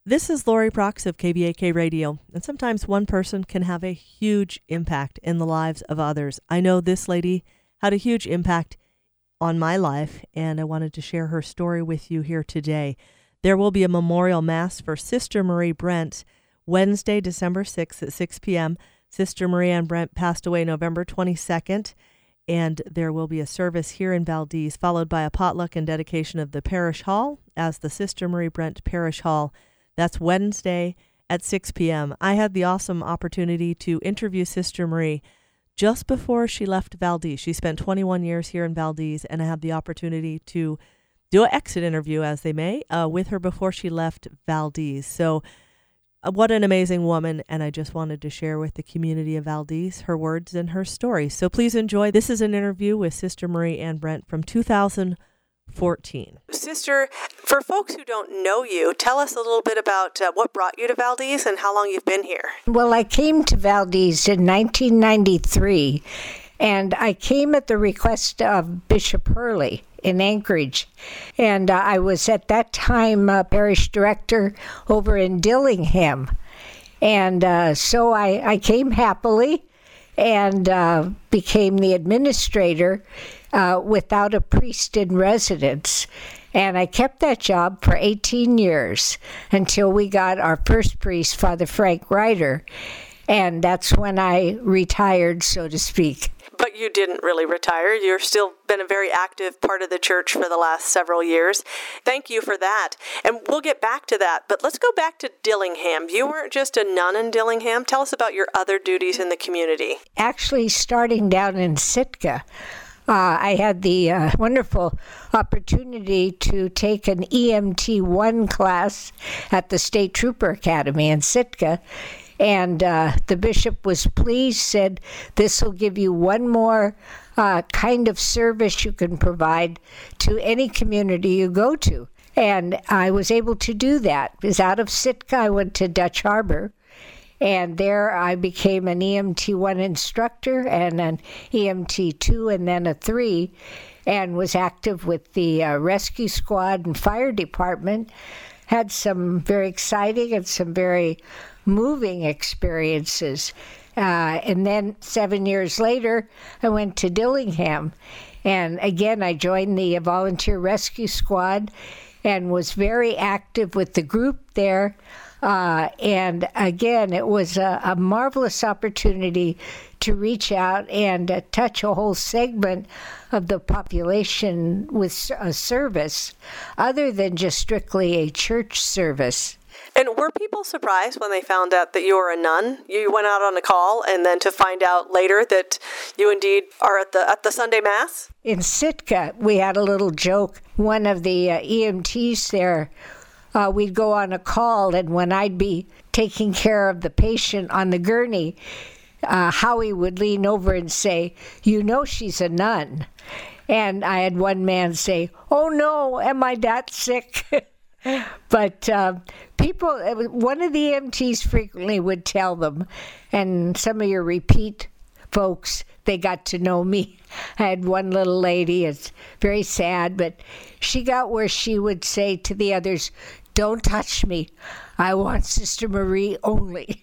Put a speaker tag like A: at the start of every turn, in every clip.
A: This is Lori Prox of KBAK Radio, and sometimes one person can have a huge impact in the lives of others. I know this lady had a huge impact on my life, and I wanted to share her story with you here today. There will be a memorial mass for Sister Marie Brent Wednesday, December 6th at 6 p.m. Sister Marie Ann Brent passed away November 22nd, and there will be a service here in Valdez, followed by a potluck and dedication of the parish hall as the Sister Marie Brent Parish Hall. That's Wednesday at 6 p.m. I had the awesome opportunity to interview Sister Marie just before she left Valdez. She spent 21 years here in Valdez, and I had the opportunity to do an exit interview, as they may, with her before she left Valdez. So what an amazing woman, and I just wanted to share with the community of Valdez her words and her story. So please enjoy. This is an interview with Sister Marie Ann Brent from 2014. Sister, for folks who don't know you, tell us a little bit about what brought you to Valdez and how long you've been here.
B: Well, I came to Valdez in 1993, and I came at the request of Bishop Hurley in Anchorage. And I was at that time parish director over in Dillingham. And so I came happily and became the administrator without a priest in residence. And I kept that job for 18 years until we got our first priest, Father Frank Ryder. And that's when I retired, so to speak.
A: But you didn't really retire. You've still been a very active part of the church for the last several years. Thank you for that. And we'll get back to that. But let's go back to Dillingham. You weren't just a nun in Dillingham. Tell us about your other duties in the community.
B: Actually, starting down in Sitka, I had the wonderful opportunity to take an EMT1 class at the State Trooper Academy in Sitka. And the bishop was pleased, said, this will give you one more kind of service you can provide to any community you go to. And I was able to do that. It was out of Sitka. I went to Dutch Harbor. And there I became an EMT1 instructor and an EMT2 and then a 3, and was active with the rescue squad and fire department. Had some very exciting and some very moving experiences. And then 7 years later, I went to Dillingham. And again, I joined the volunteer rescue squad and was very active with the group there. And again, it was a marvelous opportunity to reach out and touch a whole segment of the population with a service other than just strictly a church service.
A: And were people surprised when they found out that you were a nun? You went out on a call, and then to find out later that you indeed are at the Sunday Mass?
B: In Sitka, we had a little joke. One of the EMTs there, we'd go on a call, and when I'd be taking care of the patient on the gurney, Howie would lean over and say, you know she's a nun. And I had one man say, oh no, am I that sick? But people, one of the EMTs frequently would tell them, and some of your repeat folks, they got to know me. I had one little lady, it's very sad, but she got where she would say to the others, don't touch me. I want Sister Marie only.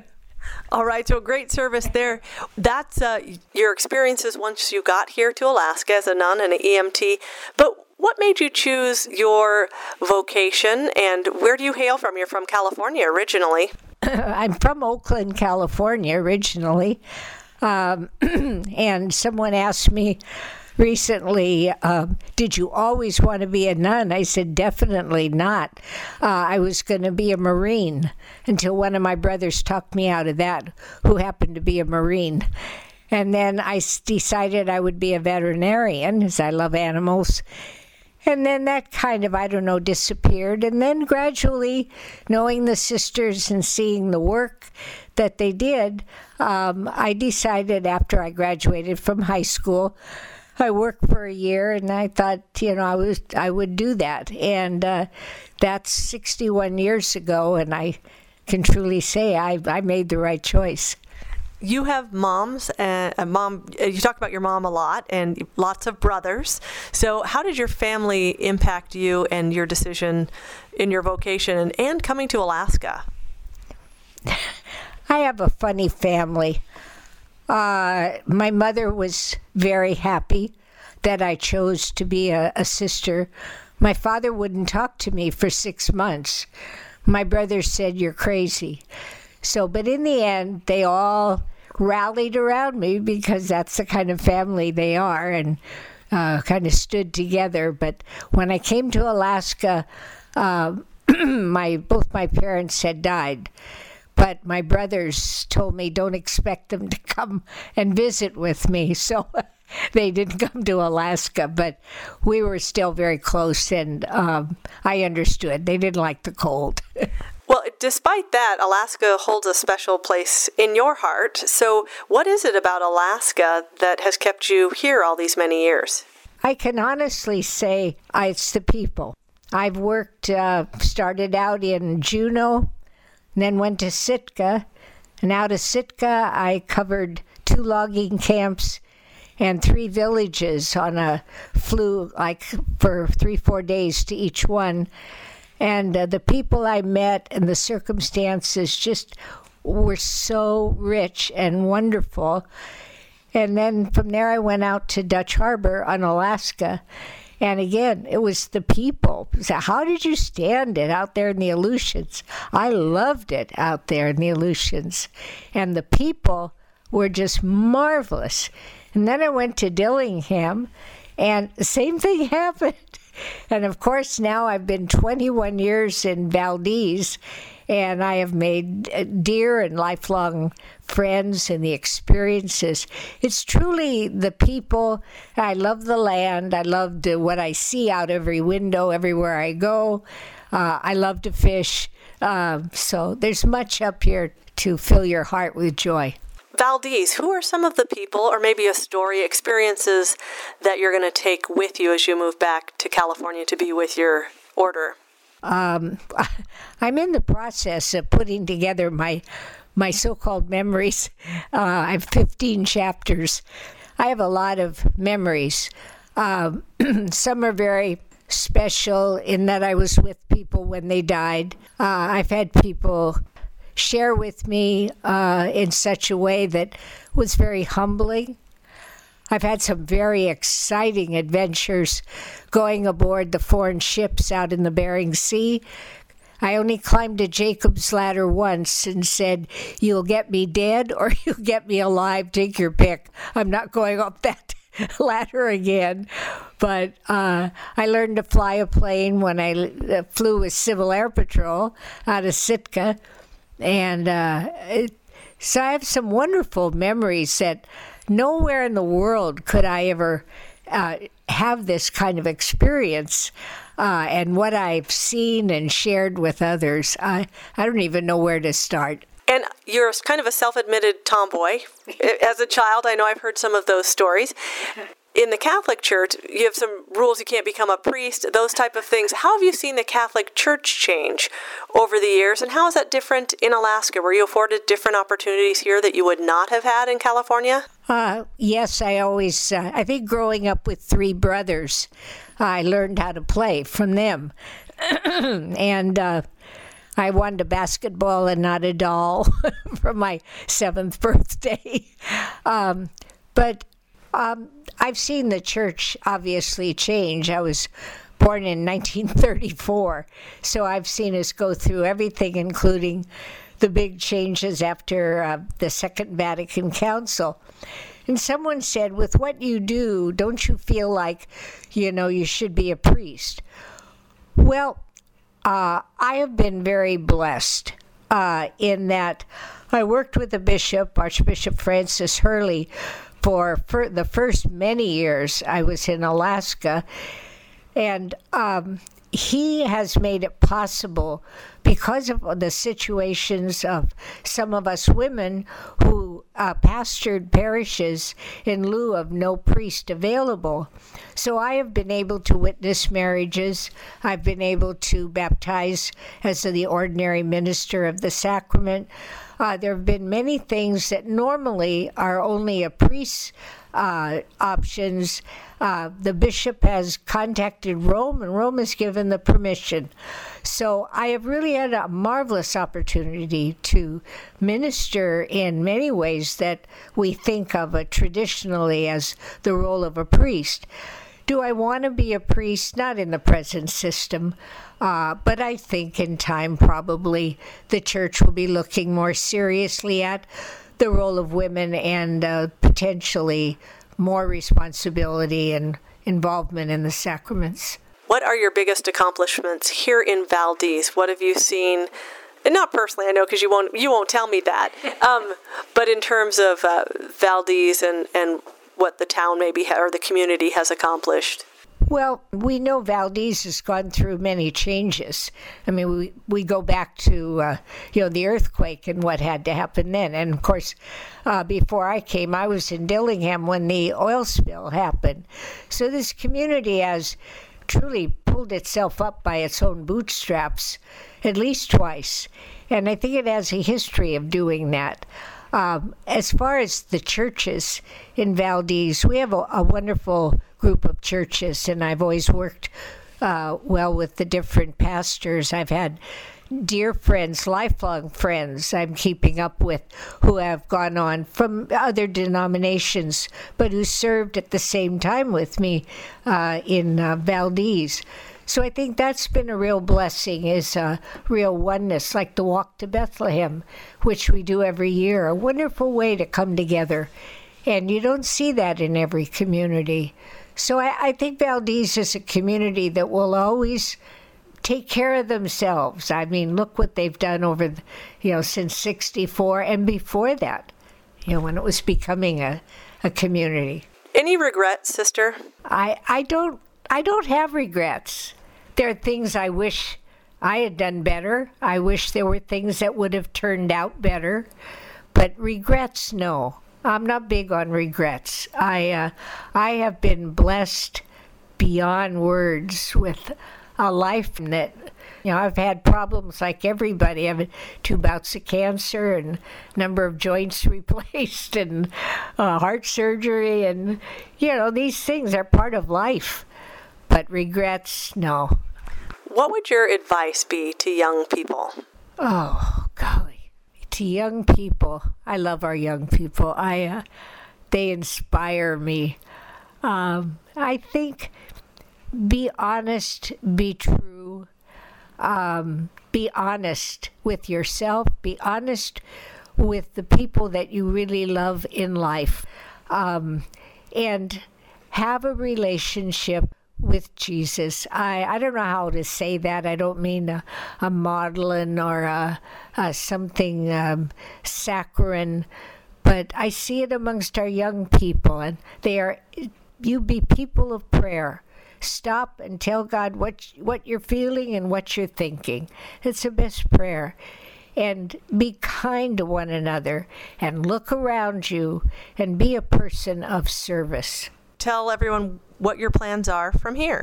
A: All right, so great service there. That's your experiences once you got here to Alaska as a nun and an EMT. But what made you choose your vocation, and where do you hail from? You're from California originally.
B: I'm from Oakland, California originally. And someone asked me recently, did you always want to be a nun? I said, definitely not. I was going to be a Marine until one of my brothers talked me out of that, who happened to be a Marine. And then I decided I would be a veterinarian, as I love animals. And then that kind of, disappeared. And then gradually, knowing the sisters and seeing the work that they did, I decided after I graduated from high school, I worked for a year, and I thought, I would do that. And that's 61 years ago, and I can truly say I made the right choice.
A: you have moms, and a mom. You talk about your mom a lot, and lots of brothers. So, how did your family impact you and your decision in your vocation and coming to Alaska?
B: I have a funny family. My mother was very happy that I chose to be a sister. My father wouldn't talk to me for 6 months. My brother said, "You're crazy." So, but in the end, they all rallied around me because that's the kind of family they are, and kind of stood together. But when I came to Alaska, both my parents had died. But my brothers told me, don't expect them to come and visit with me. So they didn't come to Alaska, but we were still very close, and I understood. They didn't like the cold.
A: Well, despite that, Alaska holds a special place in your heart. So what is it about Alaska that has kept you here all these many years?
B: I can honestly say it's the people. I've worked, started out in Juneau, then went to Sitka, and out of Sitka I covered 2 logging camps and 3 villages flew like for 3-4 days to each one. And the people I met and the circumstances just were so rich and wonderful. And then from there I went out to Dutch Harbor on Alaska. And again, it was the people. So how did you stand it out there in the Aleutians? I loved it out there in the Aleutians. And the people were just marvelous. And then I went to Dillingham, and the same thing happened. And of course, now I've been 21 years in Valdez, and I have made dear and lifelong friends and the experiences. It's truly the people. I love the land. I love what I see out every window, everywhere I go. I love to fish. So there's much up here to fill your heart with joy.
A: Valdez, who are some of the people, or maybe a story, experiences that you're going to take with you as you move back to California to be with your order?
B: I'm in the process of putting together my so-called memories. I have 15 chapters. I have a lot of memories. Some are very special in that I was with people when they died. I've had people share with me in such a way that was very humbling. I've had some very exciting adventures going aboard the foreign ships out in the Bering Sea. I only climbed a Jacob's ladder once and said, "You'll get me dead or you'll get me alive, take your pick. I'm not going up that ladder again." But I learned to fly a plane when I flew with Civil Air Patrol out of Sitka. And so I have some wonderful memories that nowhere in the world could I ever have this kind of experience. And what I've seen and shared with others, I don't even know where to start.
A: And you're kind of a self-admitted tomboy. As a child, I know I've heard some of those stories. In the Catholic Church, you have some rules. You can't become a priest, those type of things. How have you seen the Catholic Church change over the years, and how is that different in Alaska? Were you afforded different opportunities here that you would not have had in California?
B: Yes, I think growing up with 3 brothers, I learned how to play from them. And I wanted a basketball and not a doll for my 7th birthday. But I've seen the church obviously change. I was born in 1934, so I've seen us go through everything, including the big changes after the Second Vatican Council. And someone said, with what you do, don't you feel like, you should be a priest? Well, I have been very blessed in that I worked with the bishop, Archbishop Francis Hurley, for the first many years I was in Alaska. And he has made it possible, because of the situations of some of us women who pastored parishes in lieu of no priest available. So I have been able to witness marriages. I've been able to baptize as the ordinary minister of the sacrament. There have been many things that normally are only a priest's options. The bishop has contacted Rome, and Rome has given the permission. So I have really had a marvelous opportunity to minister in many ways that we think of traditionally as the role of a priest. Do I want to be a priest? Not in the present system, but I think in time probably the church will be looking more seriously at the role of women and potentially more responsibility and involvement in the sacraments.
A: What are your biggest accomplishments here in Valdez? What have you seen? And not personally, I know, because you won't tell me that. But in terms of Valdez and what the town maybe or the community has accomplished.
B: Well, we know Valdez has gone through many changes. I mean, we go back to the earthquake and what had to happen then. And of course, before I came, I was in Dillingham when the oil spill happened. So this community has truly pulled itself up by its own bootstraps at least twice. And I think it has a history of doing that. As far as the churches in Valdez, we have a wonderful group of churches, and I've always worked well with the different pastors. I've had dear friends, lifelong friends I'm keeping up with who have gone on from other denominations, but who served at the same time with me in Valdez. So I think that's been a real blessing, is a real oneness, like the Walk to Bethlehem, which we do every year, a wonderful way to come together. And you don't see that in every community. So I think Valdez is a community that will always take care of themselves. I mean, look what they've done over, since '64 and before that, when it was becoming a community.
A: Any regrets, sister?
B: I don't have regrets. There are things I wish I had done better. I wish there were things that would have turned out better. But regrets, no. I'm not big on regrets. I have been blessed beyond words with a life that, I've had problems like everybody. I've had 2 bouts of cancer and a number of joints replaced and heart surgery. And, these things are part of life. But regrets, no.
A: What would your advice be to young people?
B: Oh, golly. To young people, I love our young people. They inspire me. I think be honest, be true. Be honest with yourself. Be honest with the people that you really love in life. And have a relationship with Jesus. I don't know how to say that. I don't mean a maudlin or something saccharine, but I see it amongst our young people, and you be people of prayer. Stop and tell God what you're feeling and what you're thinking. It's the best prayer. And be kind to one another, and look around you, and be a person of service.
A: Tell everyone what your plans are from here.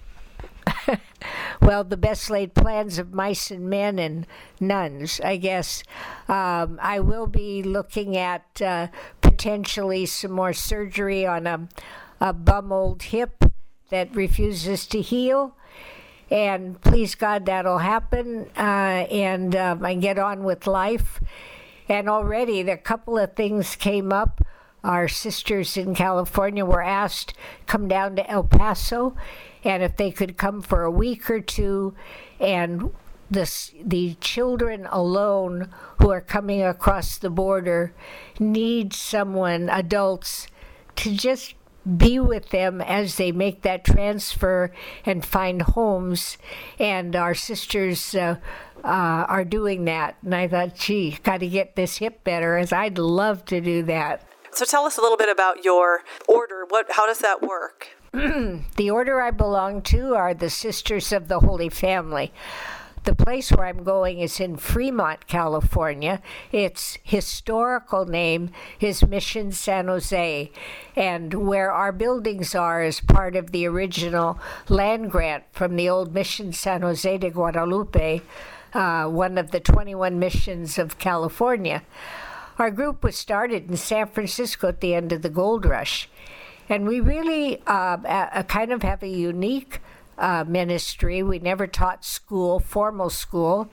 B: Well, the best laid plans of mice and men and nuns, I guess. I will be looking at potentially some more surgery on a bum old hip that refuses to heal. And please God, that'll happen, and I get on with life. And already a couple of things came up. Our sisters in California were asked to come down to El Paso, and if they could come for a week or two, and the children alone who are coming across the border need someone, adults, to just be with them as they make that transfer and find homes. And our sisters are doing that. And I thought, gee, got to get this hip better, as I'd love to do that.
A: So tell us a little bit about your order. How does that work?
B: The order I belong to are the Sisters of the Holy Family. The place where I'm going is in Fremont, California. Its historical name is Mission San Jose, and where our buildings are is part of the original land grant from the old Mission San Jose de Guadalupe one of the 21 missions of California. Our group was started in San Francisco at the end of the gold rush. And we really kind of have a unique ministry. We never taught formal school,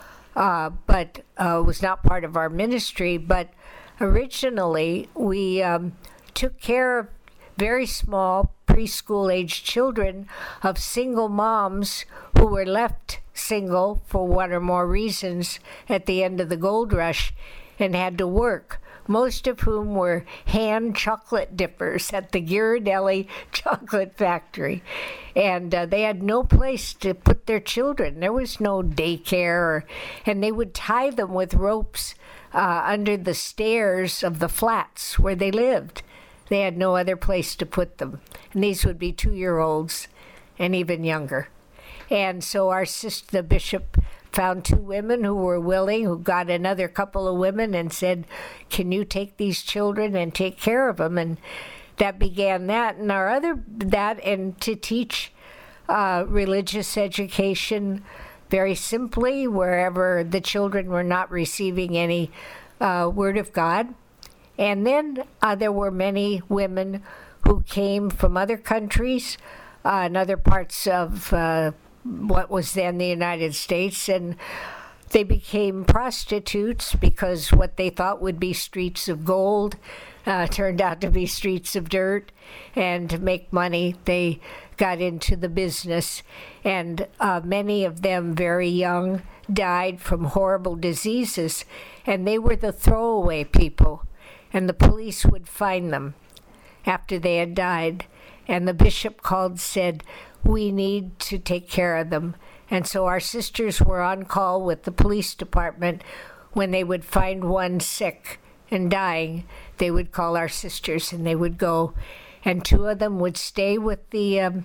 B: but was not part of our ministry. But originally, we took care of very small preschool-age children of single moms who were left single for one or more reasons at the end of the gold rush and had to work, most of whom were hand chocolate dippers at the Ghirardelli chocolate factory. And they had no place to put their children. There was no daycare, and they would tie them with ropes under the stairs of the flats where they lived. They had no other place to put them. And these would be 2-year-olds and even younger. And so the bishop found 2 women who were willing, who got another couple of women and said, can you take these children and take care of them? And that began that. And and to teach religious education very simply wherever the children were not receiving any word of God. And then there were many women who came from other countries and other parts of what was then the United States, and they became prostitutes because what they thought would be streets of gold turned out to be streets of dirt. And to make money, they got into the business. And many of them, very young, died from horrible diseases. And they were the throwaway people. And the police would find them after they had died. And the bishop called, said, we need to take care of them. And so our sisters were on call with the police department. When they would find one sick and dying, they would call our sisters and they would go. And 2 of them would stay with the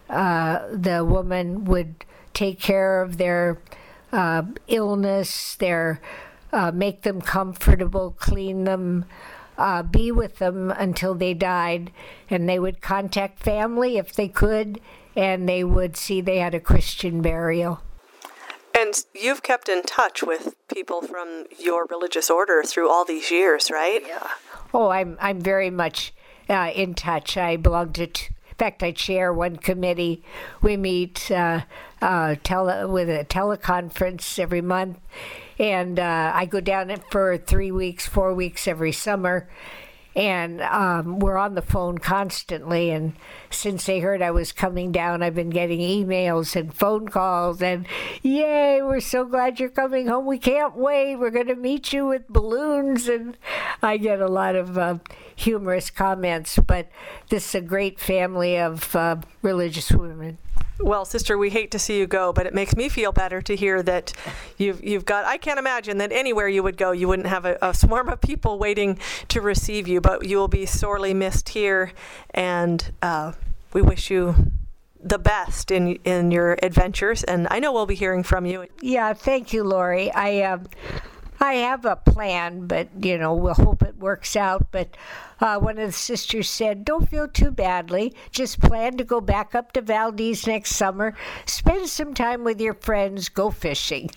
B: woman, would take care of their illness, make them comfortable, clean them, be with them until they died. And they would contact family if they could, and they would see they had a Christian burial.
A: And you've kept in touch with people from your religious order through all these years, right?
B: Yeah. Oh, I'm very much in touch. I belong to, in fact, I chair one committee. We meet with a teleconference every month. And I go down for 3 weeks, 4 weeks every summer. And we're on the phone constantly. And since they heard I was coming down, I've been getting emails and phone calls. And, yay, we're so glad you're coming home. We can't wait. We're going to meet you with balloons. And I get a lot of humorous comments. But this is a great family of religious women.
A: Well, sister, we hate to see you go, but it makes me feel better to hear that you've got, I can't imagine that anywhere you would go, you wouldn't have a swarm of people waiting to receive you, but you will be sorely missed here, and we wish you the best in your adventures, and I know we'll be hearing from you.
B: Yeah, thank you, Lori. I have a plan, but, we'll hope it works out. But one of the sisters said, don't feel too badly. Just plan to go back up to Valdez next summer. Spend some time with your friends. Go fishing.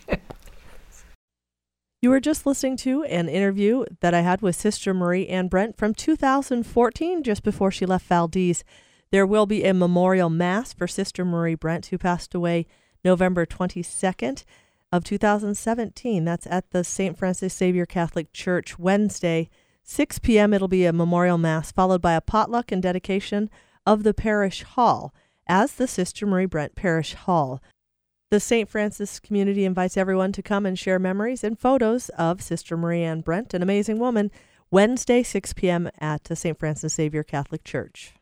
A: You were just listening to an interview that I had with Sister Marie Ann Brent from 2014, just before she left Valdez. There will be a memorial mass for Sister Marie Brent, who passed away November 22nd. Of 2017. That's at the St. Francis Xavier Catholic Church, Wednesday, 6 p.m. It'll be a memorial mass, followed by a potluck and dedication of the parish hall as the Sister Marie Brent Parish Hall. The St. Francis community invites everyone to come and share memories and photos of Sister Marie Ann Brent, an amazing woman, Wednesday, 6 p.m. at the St. Francis Xavier Catholic Church.